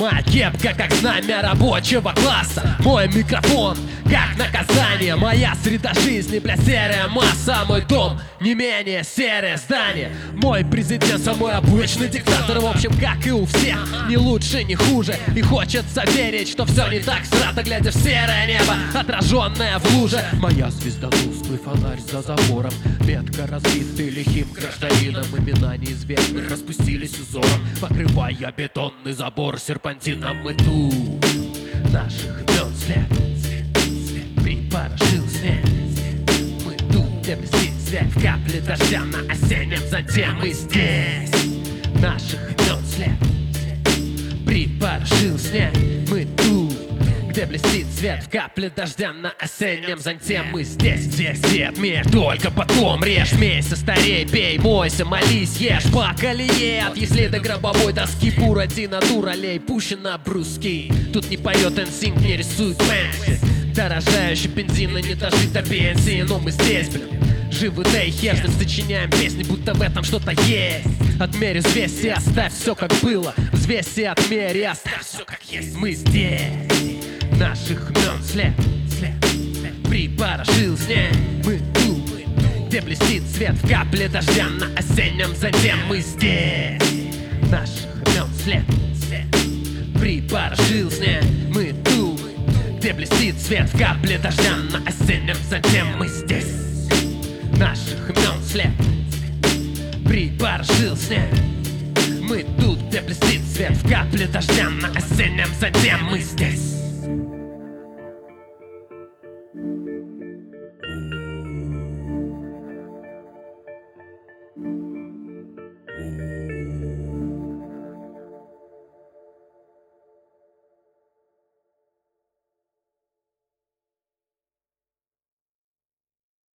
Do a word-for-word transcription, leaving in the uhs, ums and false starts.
Моя кепка как знамя рабочего класса, мой микрофон как наказание, моя среда жизни, бля, серая масса, мой дом не менее серое здание. Мой президент самый обычный диктатор, в общем, как и у всех, не лучше, не хуже. И хочется верить, что все не так страшно, глядя в серое небо, отраженное в луже. Моя звезда тусклый фонарь за забором, метко разбитый лихим гражданином. Имена неизвестных распустились узором, покрывая бетонный забор серпантином. Мы тут, наших имен след припорошил снег. Мы тут, где блестит свет в капле дождя на осеннем зонте. Мы здесь, наших имен след припорошил снег. Мы тут, где блестит свет в капле дождя на осеннем зонте. Мы здесь, здесь свет, мир, только потом режь, смейся, старей, пей, мойся, молись, ешь по колее. От если до гробовой доски Буратино дуралей пущена бруски. Тут не поет энсинк, не рисует пенси, дорожающий бензина не дожить до пенсии. Но мы здесь, блин, живы да и хежно, сочиняем песни, будто в этом что-то есть. Отмерь, взвесь и оставь все как было, взвесь и отмерь и оставь все как есть. Мы здесь, наших имен след, след припорошил снег. Мы тут, где блестит свет в капле дождя на осеннем зонте. Мы здесь, наших имен след, след припорошил снег. Мы тут, где блестит свет в капле дождя на осеннем зонте. Мы здесь, наших имен след припорошил снег. Мы тут, где блестит свет в капле дождя на осеннем зонте. Мы здесь. Ooh.